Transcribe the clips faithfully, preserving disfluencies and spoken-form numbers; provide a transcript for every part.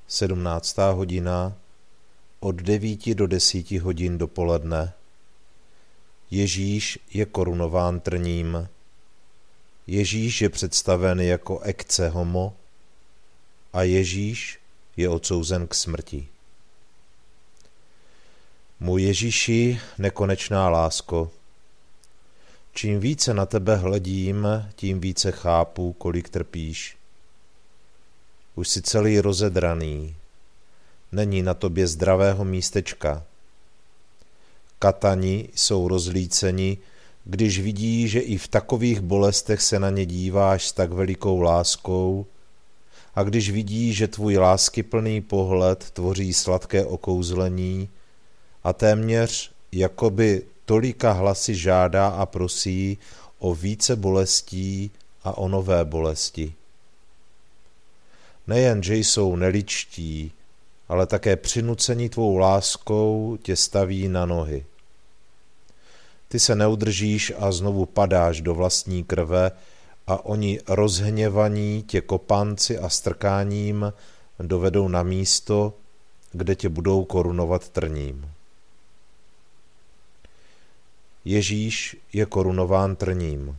sedmnáctá hodina, od devíti do desíti hodin dopoledne. Ježíš je korunován trním. Ježíš je představen jako ecce homo a Ježíš je odsouzen k smrti. Můj Ježíši, nekonečná lásko, čím více na tebe hledím, tím více chápu, kolik trpíš. Už jsi celý rozedraný, není na tobě zdravého místečka. Katani jsou rozlíceni, když vidí, že i v takových bolestech se na ně díváš s tak velikou láskou, a když vidí, že tvůj láskyplný pohled tvoří sladké okouzlení a téměř jakoby tolika hlasy žádá a prosí o více bolestí a o nové bolesti. Nejen, že jsou neličtí, ale také přinuceni tvou láskou tě staví na nohy. Ty se neudržíš a znovu padáš do vlastní krve a oni rozhněvaní tě kopanci a strkáním dovedou na místo, kde tě budou korunovat trním. Ježíš je korunován trním.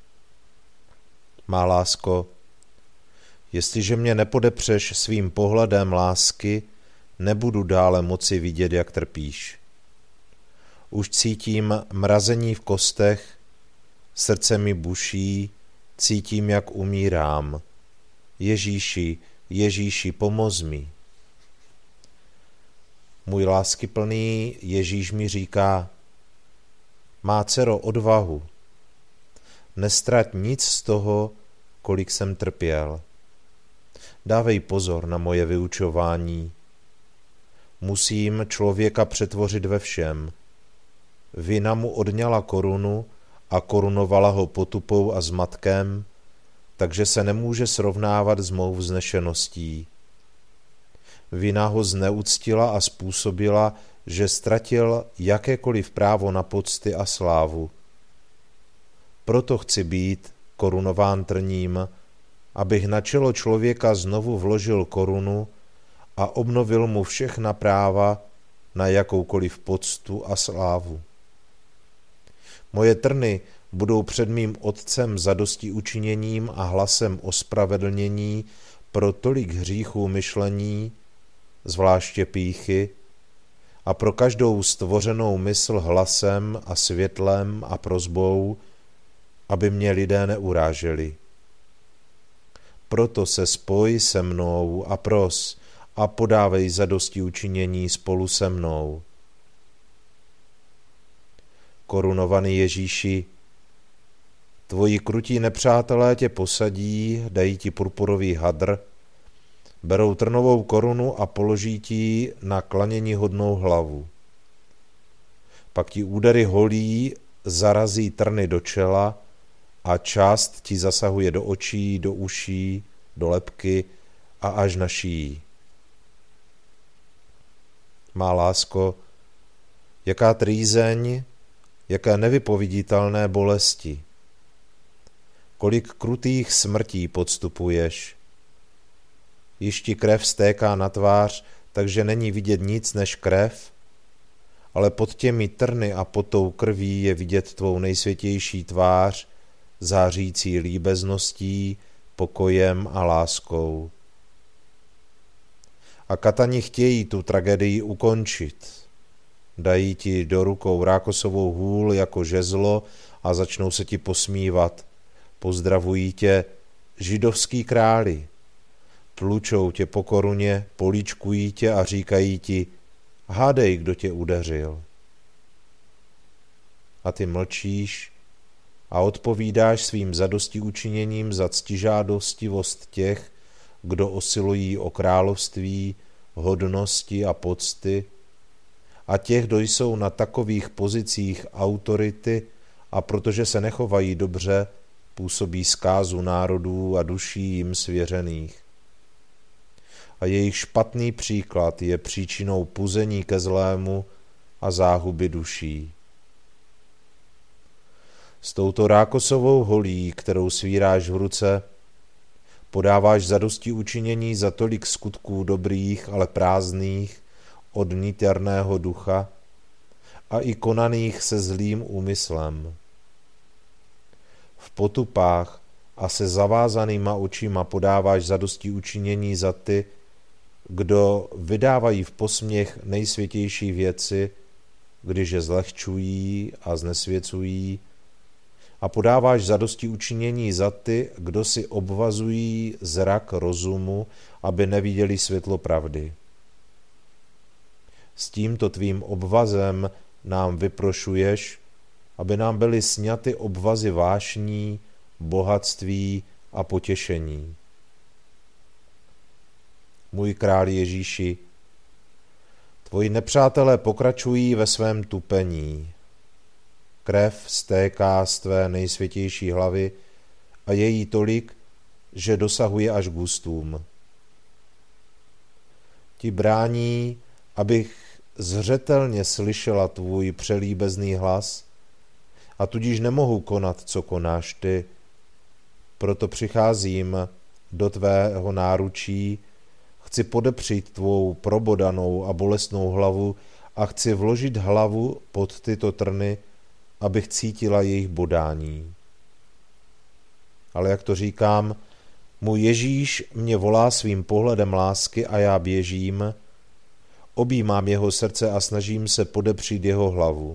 Má lásko, jestliže mě nepodepřeš svým pohledem lásky, nebudu dále moci vidět, jak trpíš. Už cítím mrazení v kostech, srdce mi buší, cítím, jak umírám. Ježíši, Ježíši, pomoz mi. Můj láskyplný Ježíš mi říká, má dcero, odvahu. Nestrať nic z toho, kolik jsem trpěl. Dávej pozor na moje vyučování. Musím člověka přetvořit ve všem. Vina mu odňala korunu a korunovala ho potupou a zmatkem, takže se nemůže srovnávat s mou vznešeností. Vina ho zneuctila a způsobila, že ztratil jakékoliv právo na pocty a slávu. Proto chci být korunován trním, abych na čelo člověka znovu vložil korunu a obnovil mu všechna práva na jakoukoliv poctu a slávu. Moje trny budou před mým Otcem zadosti učiněním a hlasem ospravedlnění pro tolik hříchů myšlení, zvláště pýchy, a pro každou stvořenou mysl hlasem a světlem a prosbou, aby mě lidé neuráželi. Proto se spoj se mnou a pros a podávej zadosti učinění spolu se mnou. Korunovaný Ježíši, tvoji krutí nepřátelé tě posadí, dají ti purpurový hadr, berou trnovou korunu a položí ti na klanění hodnou hlavu. Pak ti údery holí zarazí trny do čela a část ti zasahuje do očí, do uší, do lebky a až na šíji. Má lásko, jaká trýzeň, jaké nevypoviditelné bolesti. Kolik krutých smrtí podstupuješ. Již ti krev stéká na tvář, takže není vidět nic než krev, ale pod těmi trny a pod tou krví je vidět tvou nejsvětější tvář, zářící líbezností, pokojem a láskou. A katani chtějí tu tragédii ukončit. Dají ti do rukou rákosovou hůl jako žezlo a začnou se ti posmívat. Pozdravují tě židovský králi. Tlučou tě po koruně, políčkují tě a říkají ti, hádej, kdo tě udeřil. A ty mlčíš a odpovídáš svým zadostiučiněním za ctižádostivost těch, kdo osilují o království, hodnosti a pocty, a těch, kdo jsou na takových pozicích autority a protože se nechovají dobře, působí zkázu národů a duší jim svěřených. A jejich špatný příklad je příčinou puzení ke zlému a záhuby duší. S touto rákosovou holí, kterou svíráš v ruce, Podáváš zadosti učinění za tolik skutků dobrých, ale prázdných, od niterného ducha a i konaných se zlým úmyslem. V potupách a se zavázanýma očima podáváš zadosti učinění za ty, kdo vydávají v posměch nejsvětější věci, když je zlehčují a znesvěcují, a podáváš zadosti učinění za ty, kdo si obvazují zrak rozumu, aby neviděli světlo pravdy. S tímto tvým obvazem nám vyprošuješ, aby nám byly sňaty obvazy vášní, bohatství a potěšení. Můj králi Ježíši, tvoji nepřátelé pokračují ve svém tupení. Krev stéká z tvé nejsvětější hlavy a je jí tolik, že dosahuje až k ústům. Ti brání, abych zřetelně slyšela tvůj přelíbezný hlas, a tudíž nemohu konat, co konáš ty. Proto přicházím do tvého náručí, chci podepřít tvou probodanou a bolestnou hlavu a chci vložit hlavu pod tyto trny, abych cítila jejich bodání. Ale jak to říkám, můj Ježíš mě volá svým pohledem lásky a já běžím, objímám jeho srdce a snažím se podepřít jeho hlavu.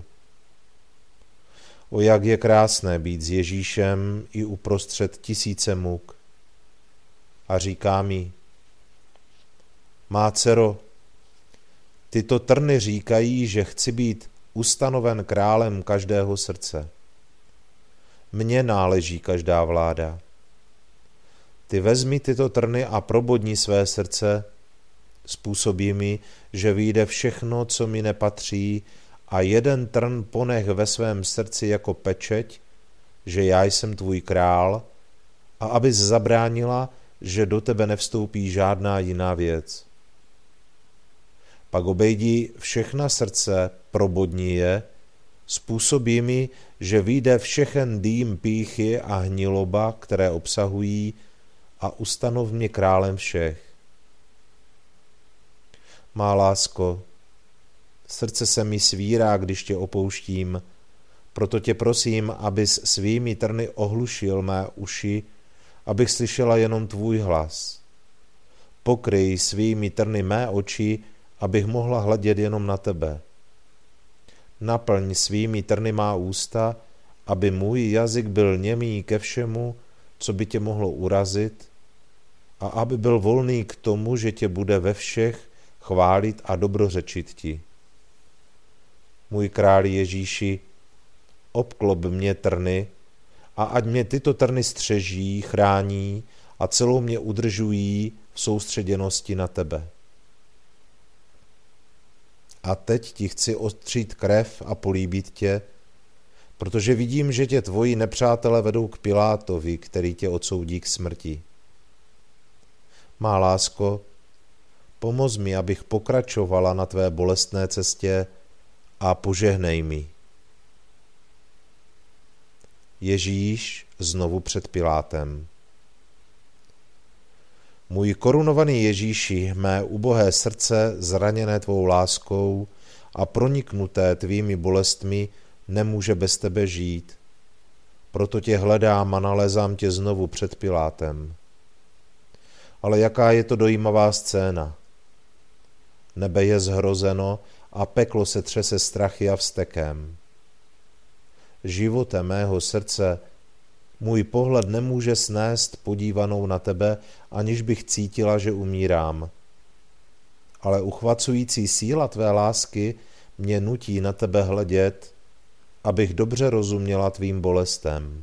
O jak je krásné být s Ježíšem i uprostřed tisíce muk. A říká mi, má dcero, tyto trny říkají, že chci být ustanoven králem každého srdce. Mně náleží každá vláda. Ty vezmi tyto trny a probodni své srdce, způsobí mi, že vyjde všechno, co mi nepatří, a jeden trn ponech ve svém srdci jako pečeť, že já jsem tvůj král, a abys zabránila, že do tebe nevstoupí žádná jiná věc. Pak obejdi všechna srdce, probodni je, způsobí mi, že vyjde všechen dým pýchy a hniloba, které obsahují, a ustanov mě králem všech. Má lásko, srdce se mi svírá, když tě opouštím, proto tě prosím, abys svými trny ohlušil mé uši, abych slyšela jenom tvůj hlas. Pokryj svými trny mé oči, abych mohla hledět jenom na tebe. Naplň svými trny má ústa, aby můj jazyk byl němý ke všemu, co by tě mohlo urazit, a aby byl volný k tomu, že tě bude ve všech chválit a dobrořečit ti. Můj králi Ježíši, obklop mě trny a ať mě tyto trny střeží, chrání a celou mě udržují v soustředěnosti na tebe. A teď ti chci ostřít krev a políbit tě, protože vidím, že tě tvoji nepřátelé vedou k Pilátovi, který tě odsoudí k smrti. Má lásko, pomoz mi, abych pokračovala na tvé bolestné cestě a požehnej mi. Ježíš znovu před Pilátem. Můj korunovaný Ježíši, mé ubohé srdce, zraněné tvou láskou a proniknuté tvými bolestmi, nemůže bez tebe žít. Proto tě hledám a nalézám tě znovu před Pilátem. Ale jaká je to dojímavá scéna. Nebe je zhrozeno a peklo se třese strachy a vztekem. Živote mého srdce, můj pohled nemůže snést podívanou na tebe, aniž bych cítila, že umírám. Ale uchvacující síla tvé lásky mě nutí na tebe hledět, abych dobře rozuměla tvým bolestem.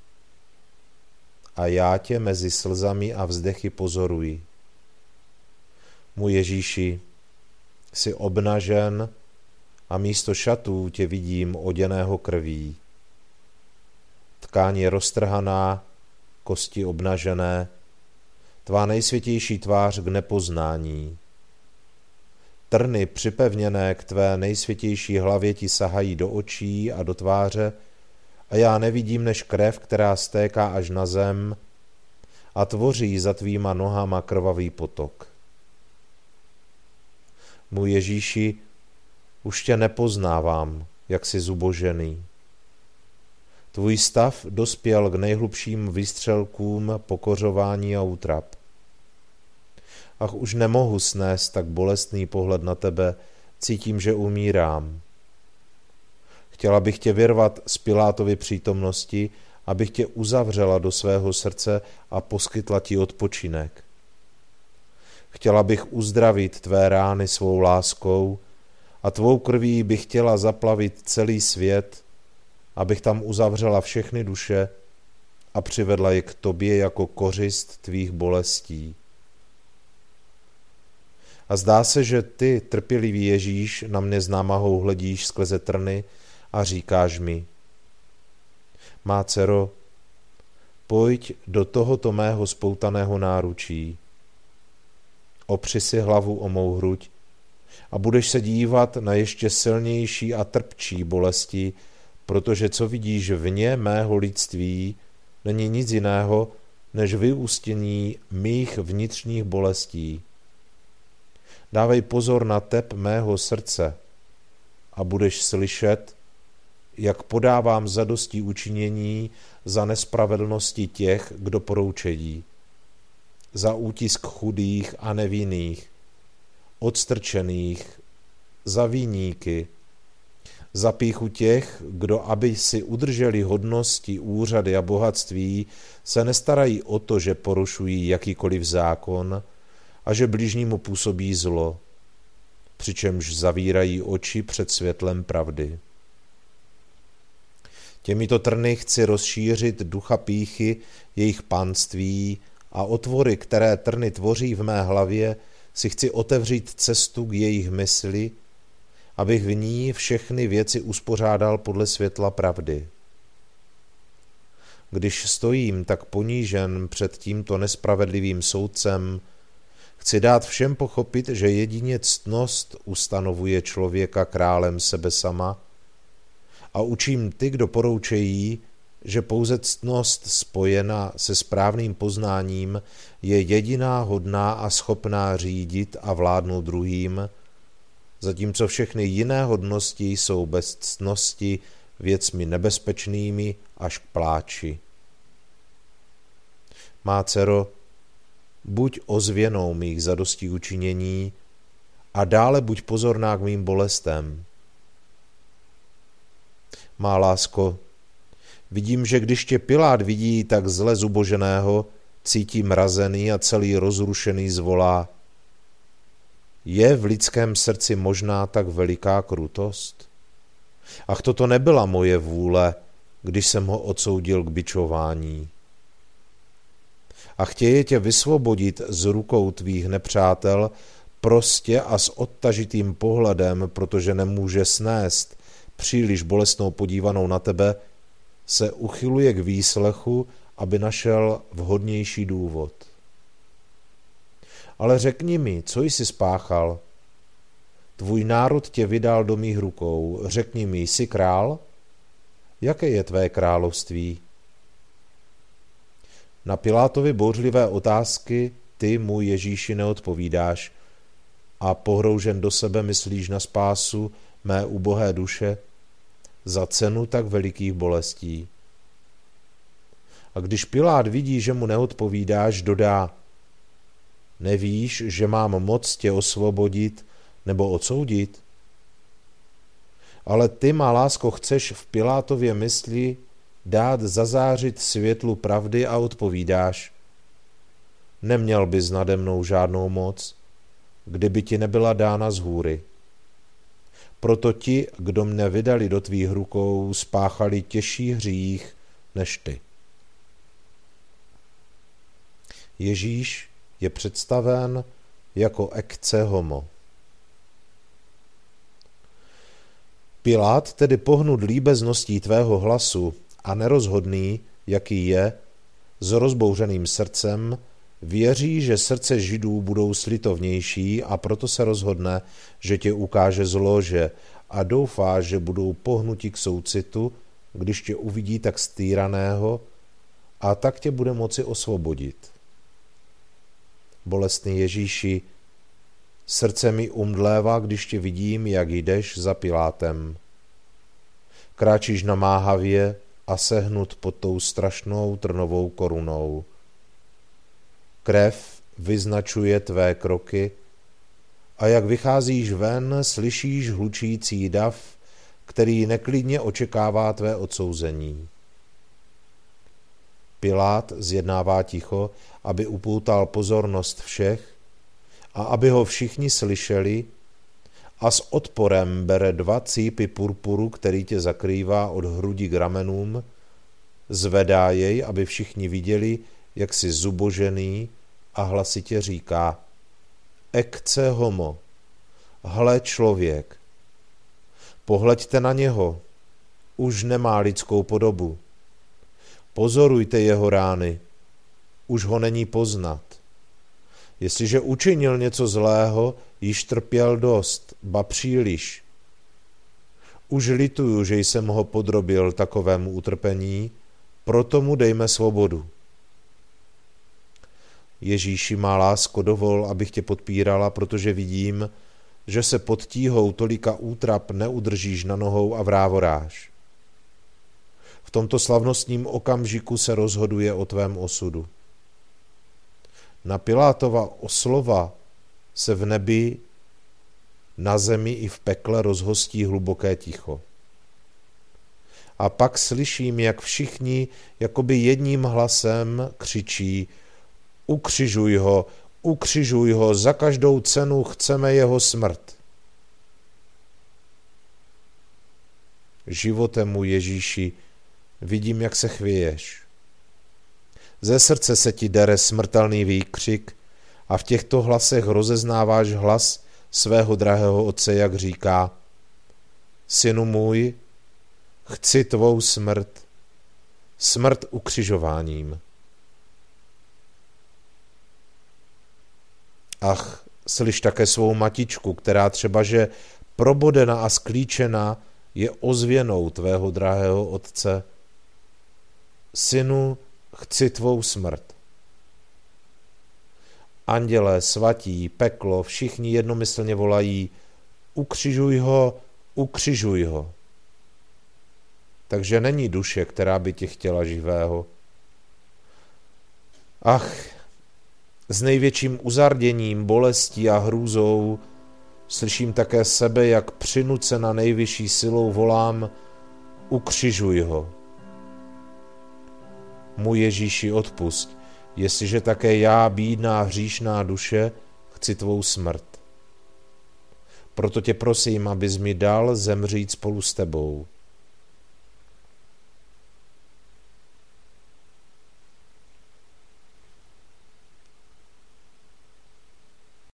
A já tě mezi slzami a vzdechy pozoruji. Můj Ježíši, jsi obnažen a místo šatů tě vidím oděného krví. Tkáň je roztrhaná, kosti obnažené, tvá nejsvětější tvář k nepoznání. Trny připevněné k tvé nejsvětější hlavě ti sahají do očí a do tváře a já nevidím než krev, která stéká až na zem a tvoří za tvýma nohama krvavý potok. Můj Ježíši, už tě nepoznávám, jak jsi zubožený. Tvůj stav dospěl k nejhlubším výstřelkům pokořování a útrap. Ach, už nemohu snést tak bolestný pohled na tebe, cítím, že umírám. Chtěla bych tě vyrvat z Pilátovy přítomnosti, abych tě uzavřela do svého srdce a poskytla ti odpočinek. Chtěla bych uzdravit tvé rány svou láskou a tvou krví bych chtěla zaplavit celý svět, abych tam uzavřela všechny duše a přivedla je k tobě jako kořist tvých bolestí. A zdá se, že ty, trpělivý Ježíš, na mě s námahou hledíš skrze trny a říkáš mi: Má dcero, pojď do tohoto mého spoutaného náručí. Opři si hlavu o mou hruď a budeš se dívat na ještě silnější a trpčí bolesti, protože co vidíš vně mého lidství, není nic jiného, než vyústění mých vnitřních bolestí. Dávej pozor na tep mého srdce a budeš slyšet, jak podávám zadosti učinění za nespravedlnosti těch, kdo poroučejí, za útisk chudých a nevinných, odstrčených, za viníky, za pýchu těch, kdo, aby si udrželi hodnosti, úřady a bohatství, se nestarají o to, že porušují jakýkoliv zákon a že bližnímu působí zlo, přičemž zavírají oči před světlem pravdy. Těmito trny chci rozšířit ducha pýchy jejich panství a otvory, které trny tvoří v mé hlavě, si chci otevřít cestu k jejich mysli, abych v ní všechny věci uspořádal podle světla pravdy. Když stojím tak ponížen před tímto nespravedlivým soudcem, chci dát všem pochopit, že jedině ctnost ustanovuje člověka králem sebe sama a učím ty, kdo poroučejí, že pouze ctnost spojená se správným poznáním je jediná hodná a schopná řídit a vládnout druhým, zatímco všechny jiné hodnosti jsou bez ctnosti věcmi nebezpečnými až k pláči. Má dcero, buď ozvěnou mých zadostí učinění a dále buď pozorná k mým bolestem. Má lásko, vidím, že když tě Pilát vidí tak zle zuboženého, cítí mrazený a celý rozrušený zvolá: Je v lidském srdci možná tak veliká krutost? Ach, toto nebyla moje vůle, když jsem ho odsoudil k bičování. A chtěje tě vysvobodit z rukou tvých nepřátel prostě a s odtažitým pohledem, protože nemůže snést příliš bolestnou podívanou na tebe, se uchyluje k výslechu, aby našel vhodnější důvod. Ale řekni mi, co jsi spáchal? Tvůj národ tě vydal do mých rukou. Řekni mi, jsi král? Jaké je tvé království? Na Pilátovy bouřlivé otázky ty, můj Ježíši, neodpovídáš a pohroužen do sebe myslíš na spásu mé ubohé duše za cenu tak velikých bolestí. A když Pilát vidí, že mu neodpovídáš, dodá: Nevíš, že mám moc tě osvobodit nebo odsoudit? Ale ty, má lásko, chceš v Pilátově mysli dát zazářit světlu pravdy a odpovídáš: Neměl bys nade mnou žádnou moc, kdyby ti nebyla dána z hůry. Proto ti, kdo mne vydali do tvých rukou, spáchali těžší hřích než ty. Ježíš je představen jako ecce homo. Pilát, tedy pohnut líbezností tvého hlasu a nerozhodný, jaký je, s rozbouřeným srdcem, věří, že srdce Židů budou slitovnější a proto se rozhodne, že tě ukáže z lože a doufá, že budou pohnuti k soucitu, když tě uvidí tak stýraného, a tak tě bude moci osvobodit. Bolestný Ježíši, srdce mi umdlévá, když tě vidím, jak jdeš za Pilátem. Kráčíš namáhavě a sehnut pod tou strašnou trnovou korunou. Krev vyznačuje tvé kroky a jak vycházíš ven, slyšíš hlučící dav, který neklidně očekává tvé odsouzení. Pilát zjednává ticho, aby upoutal pozornost všech a aby ho všichni slyšeli, a s odporem bere dva cípy purpuru, který tě zakrývá od hrudi k ramenům, zvedá jej, aby všichni viděli, jak jsi zubožený, a hlasitě říká: Ecce homo, hle člověk. Pohleďte na něho, už nemá lidskou podobu. Pozorujte jeho rány, už ho není poznat. Jestliže učinil něco zlého, již trpěl dost, ba příliš. Už lituju, že jsem ho podrobil takovému utrpení, proto mu dejme svobodu. Ježíši, má lásko, dovol, abych tě podpírala, protože vidím, že se pod tíhou tolika útrap neudržíš na nohou a vrávoráš. V tomto slavnostním okamžiku se rozhoduje o tvém osudu. Na Pilátova oslova se v nebi, na zemi i v pekle rozhostí hluboké ticho. A pak slyším, jak všichni jakoby jedním hlasem křičí: Ukřižuj ho, ukřižuj ho, za každou cenu chceme jeho smrt. Životem mu, Ježíši, vidím, jak se chvěješ. Ze srdce se ti dere smrtelný výkřik a v těchto hlasech rozeznáváš hlas svého drahého otce, jak říká: Synu můj, chci tvou smrt, smrt ukřižováním. Ach, slyš také svou matičku, která třeba, že probodena a sklíčena, je ozvěnou tvého drahého otce: Synu, chci tvou smrt. Andělé, svatí, peklo, všichni jednomyslně volají: Ukřižuj ho, ukřižuj ho. Takže není duše, která by tě chtěla živého. Ach, s největším uzarděním, bolestí a hrůzou slyším také sebe, jak přinucena nejvyšší silou volám: Ukřižuj ho. Můj Ježíši, odpusť, jestliže také já, bídná hříšná duše, chci tvou smrt. Proto tě prosím, abys mi dal zemřít spolu s tebou.